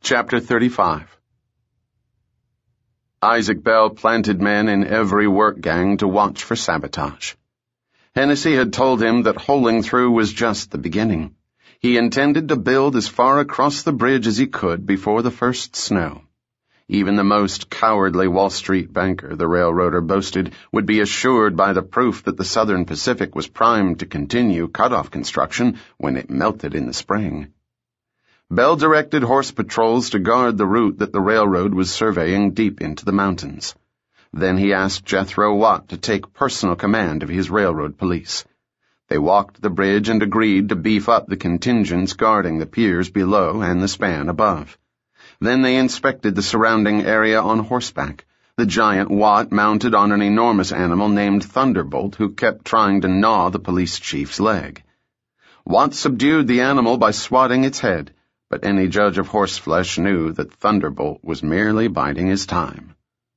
Chapter 35. Isaac Bell planted men in every work gang to watch for sabotage. Hennessy had told him that holing through was just the beginning. He intended to build as far across the bridge as he could before the first snow. Even the most cowardly Wall Street banker, the railroader boasted, would be assured by the proof that the Southern Pacific was primed to continue cutoff construction when it melted in the spring. Bell directed horse patrols to guard the route that the railroad was surveying deep into the mountains. Then he asked Jethro Watt to take personal command of his railroad police. They walked the bridge and agreed to beef up the contingents guarding the piers below and the span above. Then they inspected the surrounding area on horseback, the giant Watt mounted on an enormous animal named Thunderbolt who kept trying to gnaw the police chief's leg. Watt subdued the animal by swatting its head, but any judge of horseflesh knew that Thunderbolt was merely biding his time.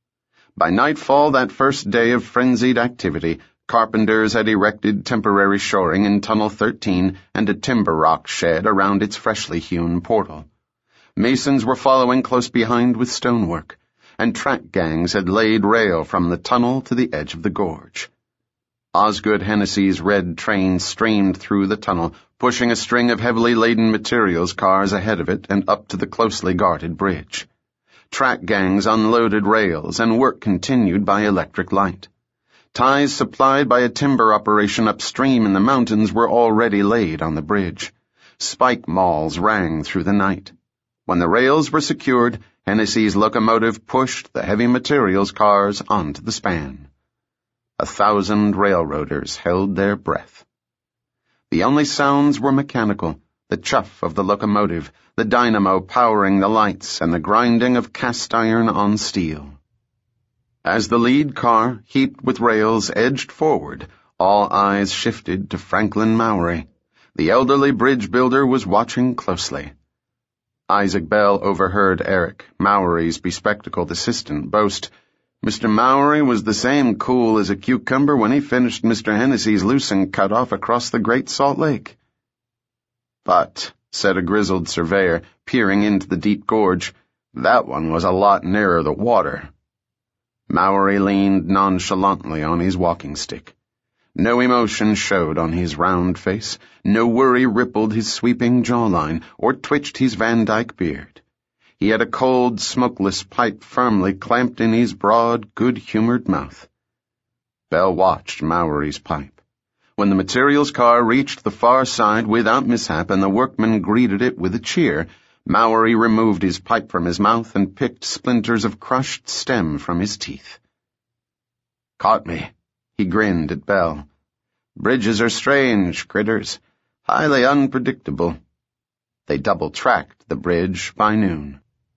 By nightfall that first day of frenzied activity, carpenters had erected temporary shoring in Tunnel 13 and a timber rock shed around its freshly hewn portal. Masons were following close behind with stonework, and track gangs had laid rail from the tunnel to the edge of the gorge. Osgood Hennessy's red train streamed through the tunnel, pushing a string of heavily laden materials cars ahead of it and up to the closely guarded bridge. Track gangs unloaded rails, and work continued by electric light. Ties supplied by a timber operation upstream in the mountains were already laid on the bridge. Spike mauls rang through the night. When the rails were secured, Hennessy's locomotive pushed the heavy materials cars onto the span. 1,000 railroaders held their breath. The only sounds were mechanical, the chuff of the locomotive, the dynamo powering the lights, and the grinding of cast iron on steel. As the lead car, heaped with rails, edged forward, all eyes shifted to Franklin Mowry. The elderly bridge builder was watching closely. Isaac Bell overheard Eric, Mowry's bespectacled assistant, boast, "Mr. Mowry was the same cool as a cucumber when he finished Mr. Hennessy's loosen cut-off across the Great Salt Lake." "But," said a grizzled surveyor, peering into the deep gorge, "that one was a lot nearer the water." Mowry leaned nonchalantly on his walking stick. No emotion showed on his round face, no worry rippled his sweeping jawline, or twitched his Van Dyke beard. He had a cold, smokeless pipe firmly clamped in his broad, good-humored mouth. Bell watched Mowry's pipe. When the materials car reached the far side without mishap and the workmen greeted it with a cheer, Mowry removed his pipe from his mouth and picked splinters of crushed stem from his teeth. "Caught me," he grinned at Bell. "Bridges are strange, critters, highly unpredictable." They double-tracked the bridge by noon.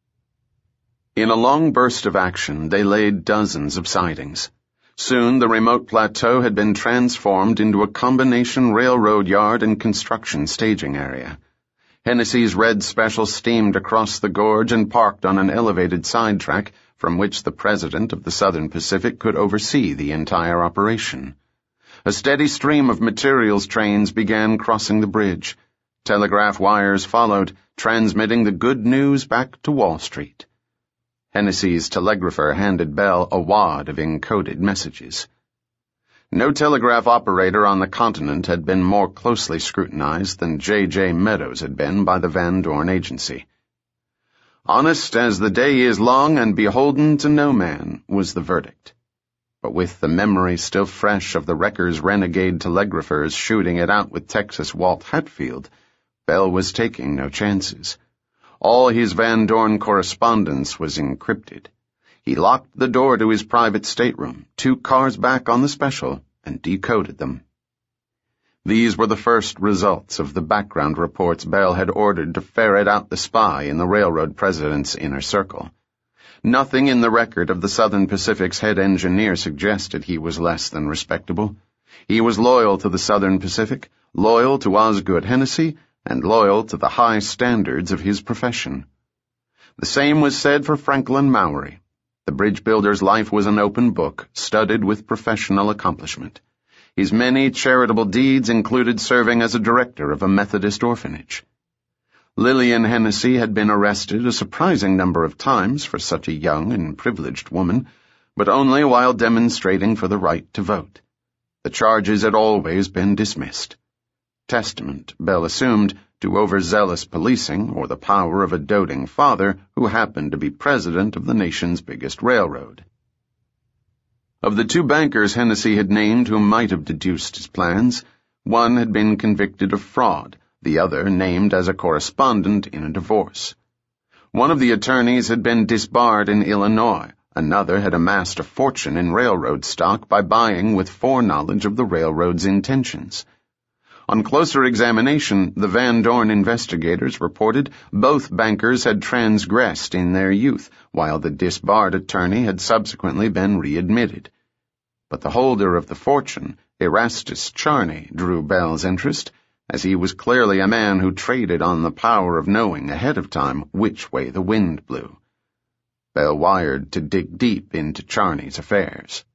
In a long burst of action, they laid dozens of sidings. Soon the remote plateau had been transformed into a combination railroad yard and construction staging area. Hennessy's red special steamed across the gorge and parked on an elevated sidetrack from which the president of the Southern Pacific could oversee the entire operation. A steady stream of materials trains began crossing the bridge. Telegraph wires followed, transmitting the good news back to Wall Street. Hennessy's telegrapher handed Bell a wad of encoded messages. No telegraph operator on the continent had been more closely scrutinized than J.J. Meadows had been by the Van Dorn Agency. "Honest as the day is long and beholden to no man," was the verdict. But with the memory still fresh of the wrecker's renegade telegraphers shooting it out with Texas Walt Hatfield, Bell was taking no chances. All his Van Dorn correspondence was encrypted. He locked the door to his private stateroom, 2 cars back on the special, and decoded them. These were the first results of the background reports Bell had ordered to ferret out the spy in the railroad president's inner circle. Nothing in the record of the Southern Pacific's head engineer suggested he was less than respectable. He was loyal to the Southern Pacific, loyal to Osgood Hennessy, and loyal to the high standards of his profession. The same was said for Franklin Mowry. The bridge builder's life was an open book, studded with professional accomplishment. His many charitable deeds included serving as a director of a Methodist orphanage. Lillian Hennessy had been arrested a surprising number of times for such a young and privileged woman, but only while demonstrating for the right to vote. The charges had always been dismissed. Testament, Bell assumed, to overzealous policing or the power of a doting father who happened to be president of the nation's biggest railroad. Of the two bankers Hennessy had named who might have deduced his plans, one had been convicted of fraud, the other named as a correspondent in a divorce. One of the attorneys had been disbarred in Illinois, another had amassed a fortune in railroad stock by buying with foreknowledge of the railroad's intentions. On closer examination, the Van Dorn investigators reported both bankers had transgressed in their youth, while the disbarred attorney had subsequently been readmitted. But the holder of the fortune, Erastus Charney, drew Bell's interest, as he was clearly a man who traded on the power of knowing ahead of time which way the wind blew. Bell wired to dig deep into Charney's affairs.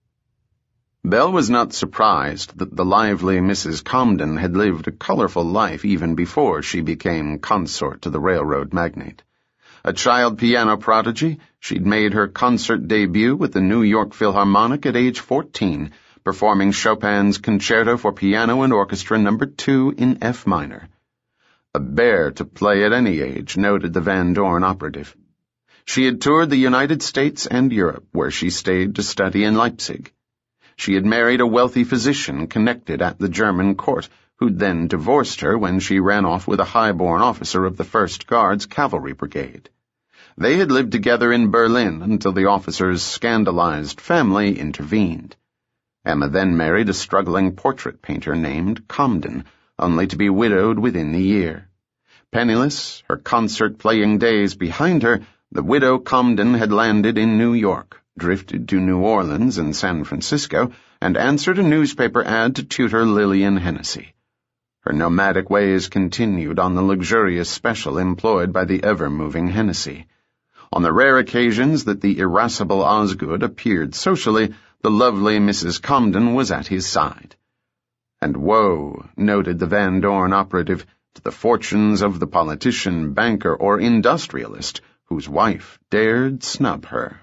Bell was not surprised that the lively Mrs. Comden had lived a colorful life even before she became consort to the railroad magnate. A child piano prodigy, she'd made her concert debut with the New York Philharmonic at age 14, performing Chopin's Concerto for Piano and Orchestra No. 2 in F minor. A bear to play at any age, noted the Van Dorn operative. She had toured the United States and Europe, where she stayed to study in Leipzig. She had married a wealthy physician connected at the German court, who'd then divorced her when she ran off with a high-born officer of the 1st Guards Cavalry Brigade. They had lived together in Berlin until the officer's scandalized family intervened. Emma then married a struggling portrait painter named Comden, only to be widowed within the year. Penniless, her concert-playing days behind her, the widow Comden had landed in New York, drifted to New Orleans and San Francisco, and answered a newspaper ad to tutor Lillian Hennessy. Her nomadic ways continued on the luxurious special employed by the ever-moving Hennessy. On the rare occasions that the irascible Osgood appeared socially, the lovely Mrs. Comden was at his side. And woe, noted the Van Dorn operative, to the fortunes of the politician, banker, or industrialist whose wife dared snub her.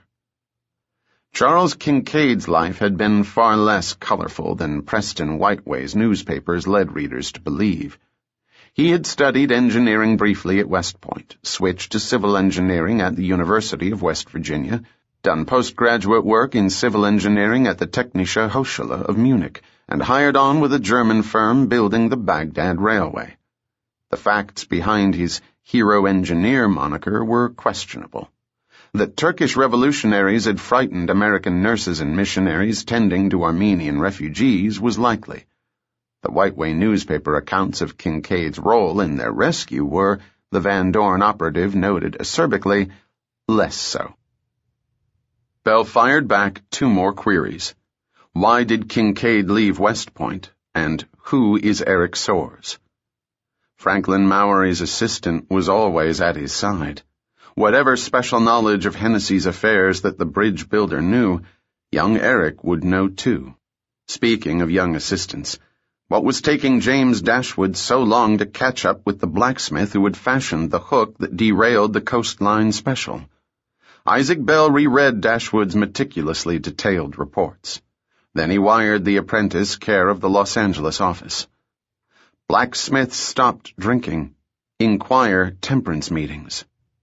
Charles Kincaid's life had been far less colorful than Preston Whiteway's newspapers led readers to believe. He had studied engineering briefly at West Point, switched to civil engineering at the University of West Virginia, done postgraduate work in civil engineering at the Technische Hochschule of Munich, and hired on with a German firm building the Baghdad Railway. The facts behind his hero engineer moniker were questionable. That Turkish revolutionaries had frightened American nurses and missionaries tending to Armenian refugees was likely. The Whiteway newspaper accounts of Kincaid's role in their rescue were, the Van Dorn operative noted acerbically, less so. Bell fired back 2 more queries. Why did Kincaid leave West Point? And who is Eric Soares? Franklin Mowery's assistant was always at his side. Whatever special knowledge of Hennessy's affairs that the bridge builder knew, young Eric would know too. Speaking of young assistants, what was taking James Dashwood so long to catch up with the blacksmith who had fashioned the hook that derailed the Coastline Special? Isaac Bell reread Dashwood's meticulously detailed reports. Then he wired the apprentice care of the Los Angeles office. Blacksmith stopped drinking. Inquire temperance meetings.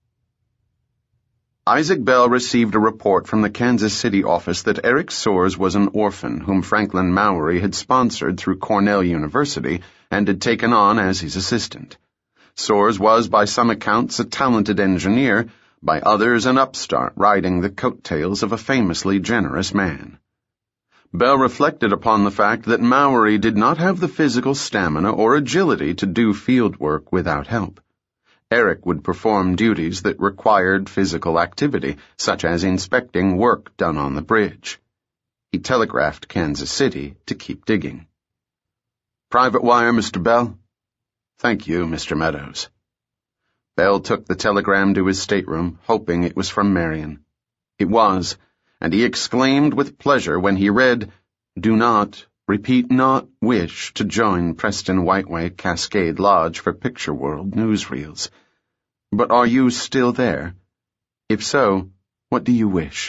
Isaac Bell received a report from the Kansas City office that Eric Soares was an orphan whom Franklin Mowery had sponsored through Cornell University and had taken on as his assistant. Soares was, by some accounts, a talented engineer, by others an upstart riding the coattails of a famously generous man. Bell reflected upon the fact that Mowery did not have the physical stamina or agility to do field work without help. Eric would perform duties that required physical activity, such as inspecting work done on the bridge. He telegraphed Kansas City to keep digging. "Private wire, Mr. Bell?" "Thank you, Mr. Meadows." Bell took the telegram to his stateroom, hoping it was from Marion. It was, and he exclaimed with pleasure when he read, "Do not, Repeat not wish to join Preston Whiteway Cascade Lodge for Picture World newsreels. But are you still there? If so, what do you wish?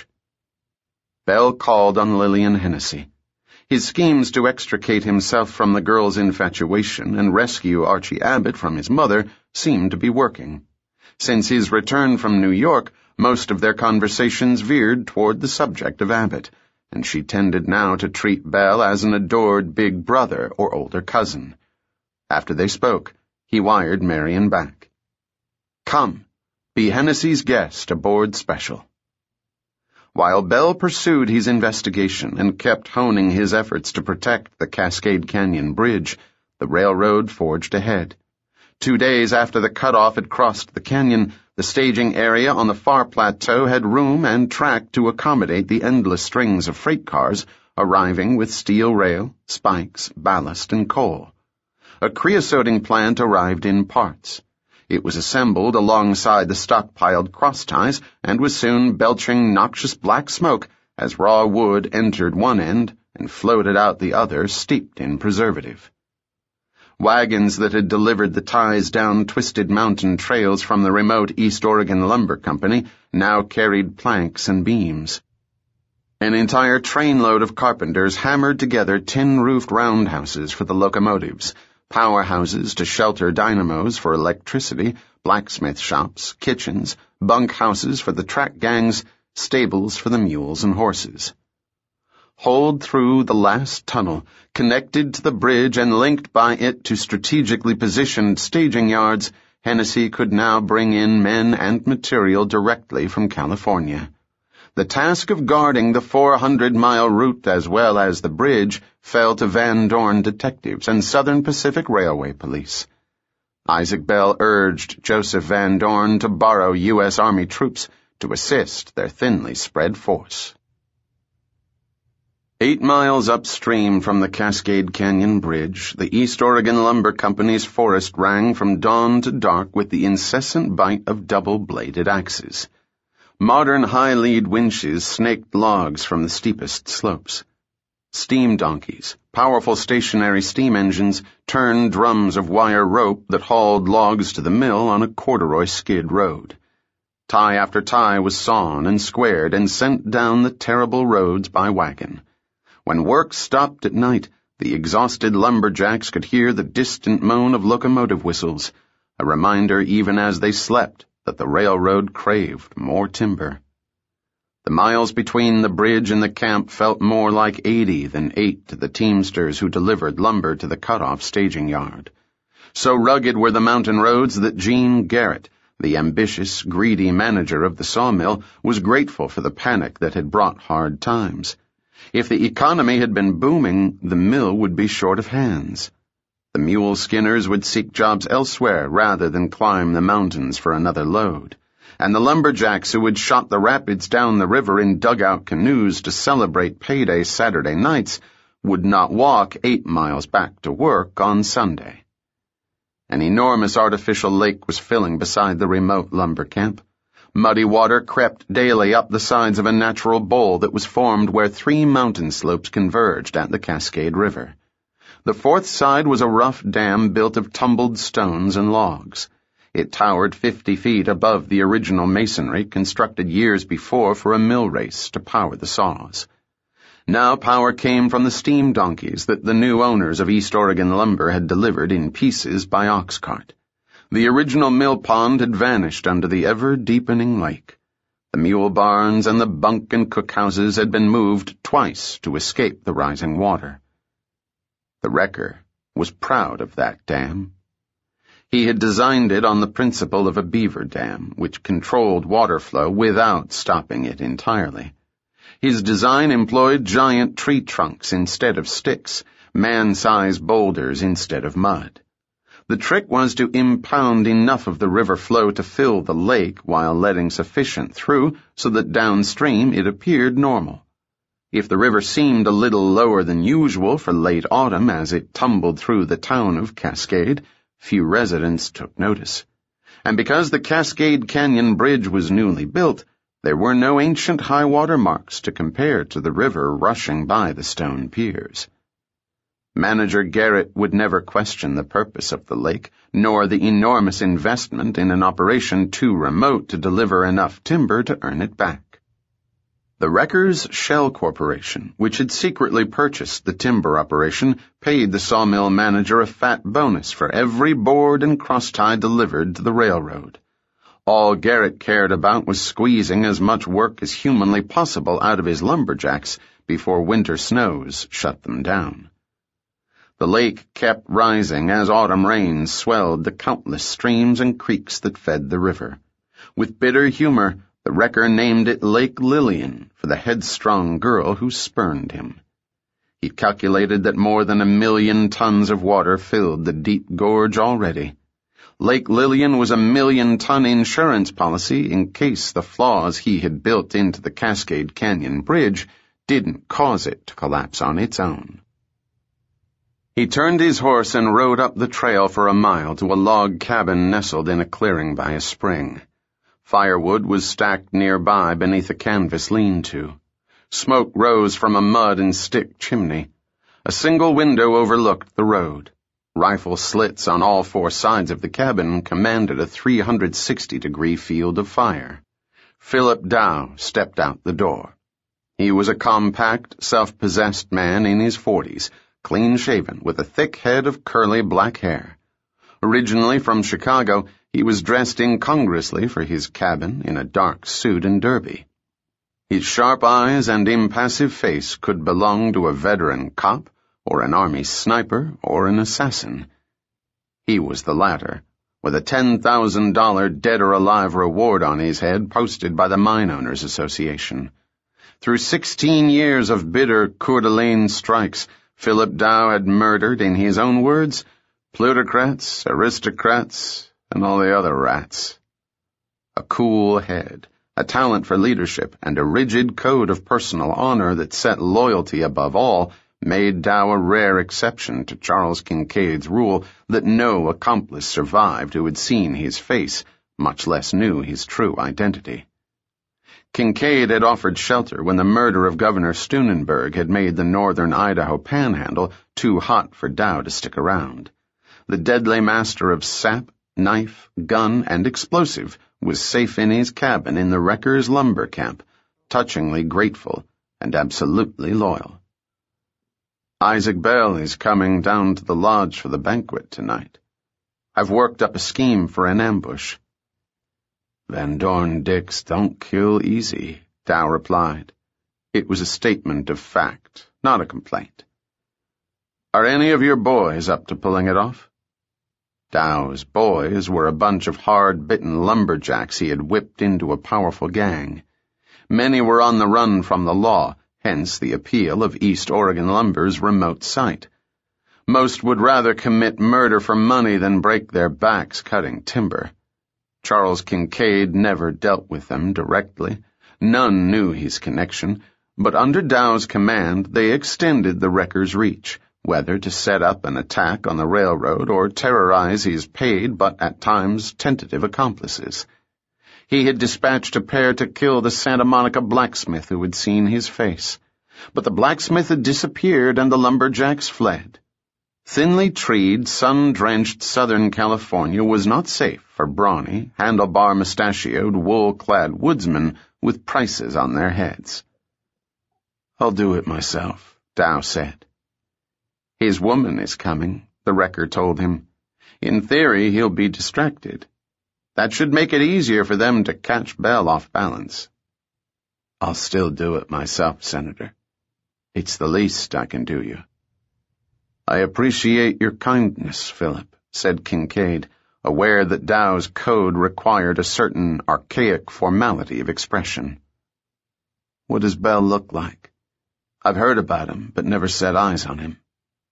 Bell called on Lillian Hennessy. His schemes to extricate himself from the girl's infatuation and rescue Archie Abbott from his mother seemed to be working. Since his return from New York, most of their conversations veered toward the subject of Abbott, and she tended now to treat Bell as an adored big brother or older cousin. After they spoke, he wired Marion back. Come, be Hennessy's guest aboard Special. While Bell pursued his investigation and kept honing his efforts to protect the Cascade Canyon Bridge, the railroad forged ahead. 2 days after the cutoff had crossed the canyon, the staging area on the far plateau had room and track to accommodate the endless strings of freight cars arriving with steel rail, spikes, ballast, and coal. A creosoting plant arrived in parts. It was assembled alongside the stockpiled crossties and was soon belching noxious black smoke as raw wood entered one end and floated out the other steeped in preservative. Wagons that had delivered the ties down twisted mountain trails from the remote East Oregon Lumber Company now carried planks and beams. An entire trainload of carpenters hammered together tin-roofed roundhouses for the locomotives, powerhouses to shelter dynamos for electricity, blacksmith shops, kitchens, bunkhouses for the track gangs, stables for the mules and horses. Holed through the last tunnel, connected to the bridge and linked by it to strategically positioned staging yards, Hennessy could now bring in men and material directly from California. The task of guarding the 400-mile route as well as the bridge fell to Van Dorn detectives and Southern Pacific Railway police. Isaac Bell urged Joseph Van Dorn to borrow U.S. Army troops to assist their thinly spread force. 8 miles upstream from the Cascade Canyon Bridge, the East Oregon Lumber Company's forest rang from dawn to dark with the incessant bite of double-bladed axes. Modern high-lead winches snaked logs from the steepest slopes. Steam donkeys, powerful stationary steam engines, turned drums of wire rope that hauled logs to the mill on a corduroy skid road. Tie after tie was sawn and squared and sent down the terrible roads by wagon. When work stopped at night, the exhausted lumberjacks could hear the distant moan of locomotive whistles, a reminder even as they slept that the railroad craved more timber. The miles between the bridge and the camp felt more like 80 than 8 to the teamsters who delivered lumber to the cutoff staging yard. So rugged were the mountain roads that Gene Garrett, the ambitious, greedy manager of the sawmill, was grateful for the panic that had brought hard times. If the economy had been booming, the mill would be short of hands. The mule skinners would seek jobs elsewhere rather than climb the mountains for another load, and the lumberjacks who had shot the rapids down the river in dugout canoes to celebrate payday Saturday nights would not walk 8 miles back to work on Sunday. An enormous artificial lake was filling beside the remote lumber camp. Muddy water crept daily up the sides of a natural bowl that was formed where 3 mountain slopes converged at the Cascade River. The fourth side was a rough dam built of tumbled stones and logs. It towered 50 feet above the original masonry constructed years before for a mill race to power the saws. Now power came from the steam donkeys that the new owners of East Oregon Lumber had delivered in pieces by ox cart. The original mill pond had vanished under the ever-deepening lake. The mule barns and the bunk and cookhouses had been moved twice to escape the rising water. The wrecker was proud of that dam. He had designed it on the principle of a beaver dam, which controlled water flow without stopping it entirely. His design employed giant tree trunks instead of sticks, man-sized boulders instead of mud. The trick was to impound enough of the river flow to fill the lake while letting sufficient through so that downstream it appeared normal. If the river seemed a little lower than usual for late autumn as it tumbled through the town of Cascade, few residents took notice. And because the Cascade Canyon Bridge was newly built, there were no ancient high-water marks to compare to the river rushing by the stone piers. Manager Garrett would never question the purpose of the lake, nor the enormous investment in an operation too remote to deliver enough timber to earn it back. The Wreckers Shell Corporation, which had secretly purchased the timber operation, paid the sawmill manager a fat bonus for every board and crosstie delivered to the railroad. All Garrett cared about was squeezing as much work as humanly possible out of his lumberjacks before winter snows shut them down. The lake kept rising as autumn rains swelled the countless streams and creeks that fed the river. With bitter humor, the wrecker named it Lake Lillian for the headstrong girl who spurned him. He calculated that more than 1 million tons of water filled the deep gorge already. Lake Lillian was a 1 million-ton insurance policy in case the flaws he had built into the Cascade Canyon Bridge didn't cause it to collapse on its own. He turned his horse and rode up the trail for a mile to a log cabin nestled in a clearing by a spring. Firewood was stacked nearby beneath a canvas lean-to. Smoke rose from a mud and stick chimney. A single window overlooked the road. Rifle slits on all 4 sides of the cabin commanded a 360-degree field of fire. Philip Dow stepped out the door. He was a compact, self-possessed man in his 40s, clean-shaven, with a thick head of curly black hair. Originally from Chicago, he was dressed incongruously for his cabin in a dark suit and derby. His sharp eyes and impassive face could belong to a veteran cop, or an army sniper, or an assassin. He was the latter, with a $10,000 dead-or-alive reward on his head posted by the Mine Owners Association. Through 16 years of bitter Coeur d'Alene strikes, Philip Dow had murdered, in his own words, plutocrats, aristocrats, and all the other rats. A cool head, a talent for leadership, and a rigid code of personal honor that set loyalty above all made Dow a rare exception to Charles Kincaid's rule that no accomplice survived who had seen his face, much less knew his true identity. Kincaid had offered shelter when the murder of Governor Steunenberg had made the northern Idaho panhandle too hot for Dow to stick around. The deadly master of sap, knife, gun, and explosive was safe in his cabin in the Wreckers' lumber camp, touchingly grateful and absolutely loyal. Isaac Bell is coming down to the lodge for the banquet tonight. I've worked up a scheme for an ambush. Van Dorn Dix don't kill easy, Dow replied. It was a statement of fact, not a complaint. Are any of your boys up to pulling it off? Dow's boys were a bunch of hard-bitten lumberjacks he had whipped into a powerful gang. Many were on the run from the law, hence the appeal of East Oregon Lumber's remote site. Most would rather commit murder for money than break their backs cutting timber. Charles Kincaid never dealt with them directly. None knew his connection, but under Dow's command they extended the wrecker's reach, whether to set up an attack on the railroad or terrorize his paid but at times tentative accomplices. He had dispatched a pair to kill the Santa Monica blacksmith who had seen his face. But the blacksmith had disappeared and the lumberjacks fled. Thinly treed, sun-drenched Southern California was not safe for brawny, handlebar-mustachioed, wool-clad woodsmen with prices on their heads. I'll do it myself, Dow said. His woman is coming, the wrecker told him. In theory, he'll be distracted. That should make it easier for them to catch Bell off balance. I'll still do it myself, Senator. It's the least I can do you. I appreciate your kindness, Philip, said Kincaid, aware that Dow's code required a certain archaic formality of expression. What does Bell look like? I've heard about him, but never set eyes on him.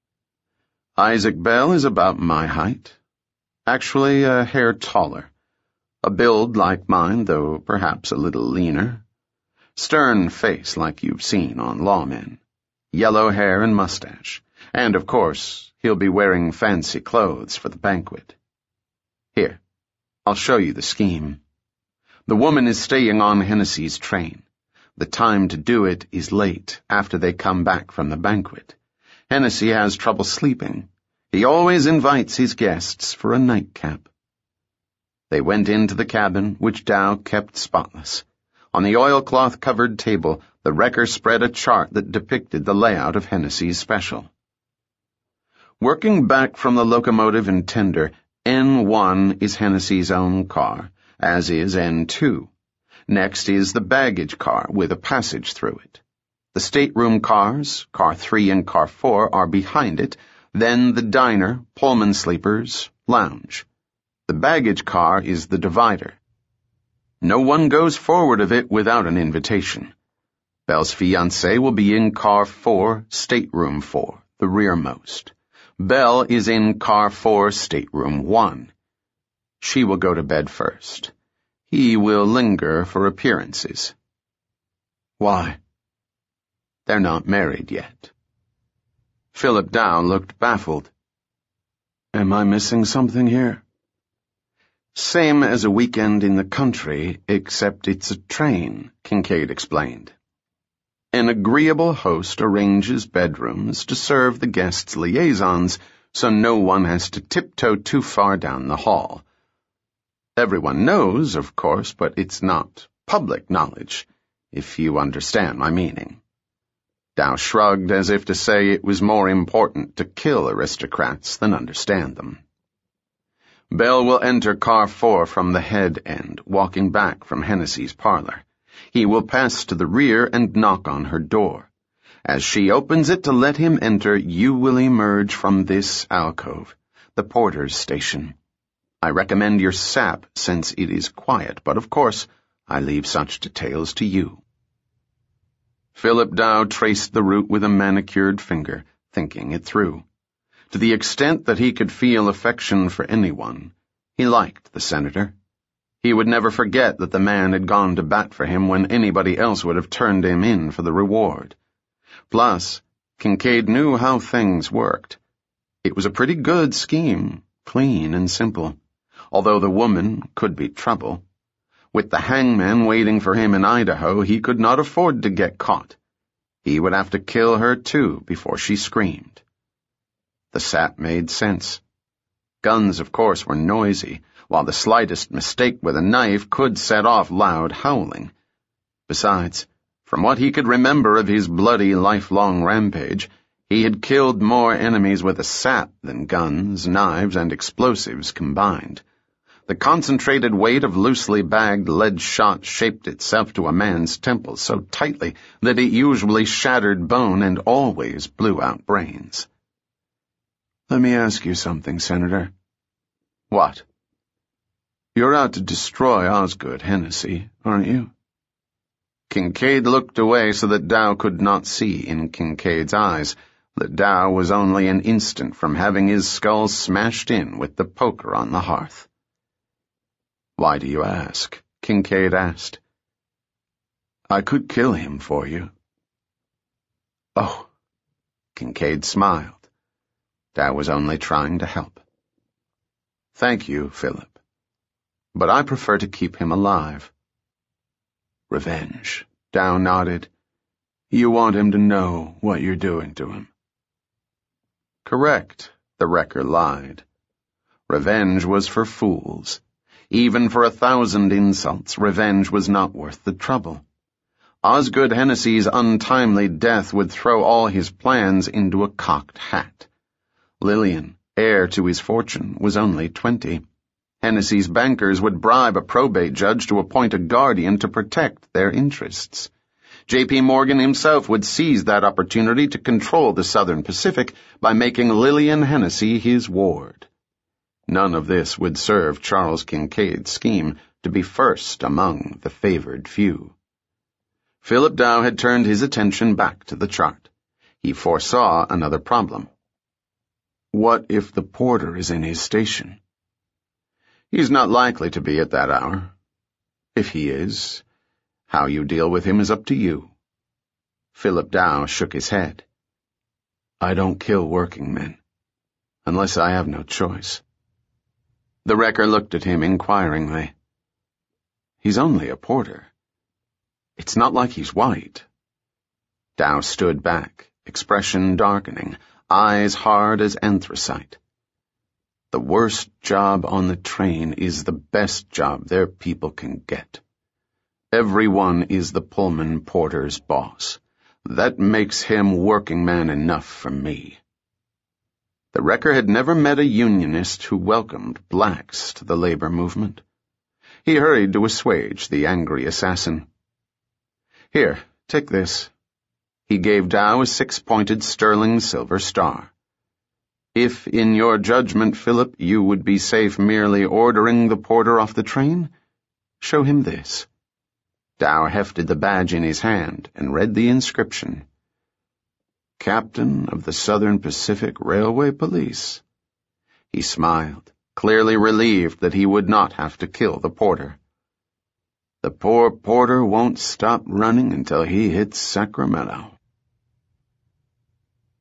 Isaac Bell is about my height. Actually, a hair taller. A build like mine, though perhaps a little leaner. Stern face like you've seen on lawmen. Yellow hair and mustache. And, of course, he'll be wearing fancy clothes for the banquet. Here, I'll show you the scheme. The woman is staying on Hennessy's train. The time to do it is late, after they come back from the banquet. Hennessy has trouble sleeping. He always invites his guests for a nightcap. They went into the cabin, which Dow kept spotless. On the oilcloth-covered table, the wrecker spread a chart that depicted the layout of Hennessy's special. Working back from the locomotive and tender, N1 is Hennessy's own car, as is N2. Next is the baggage car with a passage through it. The stateroom cars, Car 3 and Car 4, are behind it, then the diner, Pullman sleepers, lounge. The baggage car is the divider. No one goes forward of it without an invitation. Belle's fiancé will be in Car 4, Stateroom 4, the rearmost. Belle is in Car 4, Stateroom 1. She will go to bed first. He will linger for appearances. Why? They're not married yet. Philip Dow looked baffled. Am I missing something here? Same as a weekend in the country, except it's a train, Kincaid explained. An agreeable host arranges bedrooms to serve the guests' liaisons, so no one has to tiptoe too far down the hall. Everyone knows, of course, but it's not public knowledge, if you understand my meaning. Dow shrugged as if to say it was more important to kill aristocrats than understand them. Belle will enter Car 4 from the head end, walking back from Hennessy's parlor. He will pass to the rear and knock on her door. As she opens it to let him enter, you will emerge from this alcove, the porter's station. I recommend your sap, since it is quiet, but of course, I leave such details to you. Philip Dow traced the route with a manicured finger, thinking it through. To the extent that he could feel affection for anyone, he liked the senator. He would never forget that the man had gone to bat for him when anybody else would have turned him in for the reward. Plus, Kincaid knew how things worked. It was a pretty good scheme, clean and simple, although the woman could be trouble. With the hangman waiting for him in Idaho, he could not afford to get caught. He would have to kill her, too, before she screamed. The sap made sense. Guns, of course, were noisy, while the slightest mistake with a knife could set off loud howling. Besides, from what he could remember of his bloody lifelong rampage, he had killed more enemies with a sap than guns, knives, and explosives combined. The concentrated weight of loosely bagged lead shot shaped itself to a man's temple so tightly that it usually shattered bone and always blew out brains. Let me ask you something, Senator. What? You're out to destroy Osgood Hennessy, aren't you? Kincaid looked away so that Dow could not see in Kincaid's eyes that Dow was only an instant from having his skull smashed in with the poker on the hearth. Why do you ask? Kincaid asked. I could kill him for you. Oh, Kincaid smiled. Dow was only trying to help. Thank you, Philip. But I prefer to keep him alive. Revenge. Dow nodded. You want him to know what you're doing to him. Correct, the wrecker lied. Revenge was for fools. Even for 1,000 insults, revenge was not worth the trouble. Osgood Hennessy's untimely death would throw all his plans into a cocked hat. Lillian, heir to his fortune, was only 20. Hennessy's bankers would bribe a probate judge to appoint a guardian to protect their interests. J.P. Morgan himself would seize that opportunity to control the Southern Pacific by making Lillian Hennessy his ward. None of this would serve Charles Kincaid's scheme to be first among the favored few. Philip Dow had turned his attention back to the chart. He foresaw another problem. What if the porter is in his station? He's not likely to be at that hour. If he is, how you deal with him is up to you. Philip Dow shook his head. I don't kill working men, unless I have no choice. The wrecker looked at him inquiringly. He's only a porter. It's not like he's white. Dow stood back, expression darkening, eyes hard as anthracite. The worst job on the train is the best job their people can get. Everyone is the Pullman porter's boss. That makes him working man enough for me. The wrecker had never met a unionist who welcomed blacks to the labor movement. He hurried to assuage the angry assassin. "Here, take this." He gave Dow a 6-pointed sterling silver star. "If in your judgment, Philip, you would be safe merely ordering the porter off the train, show him this." Dow hefted the badge in his hand and read the inscription. "Captain of the Southern Pacific Railway Police." He smiled, clearly relieved that he would not have to kill the porter. The poor porter won't stop running until he hits Sacramento.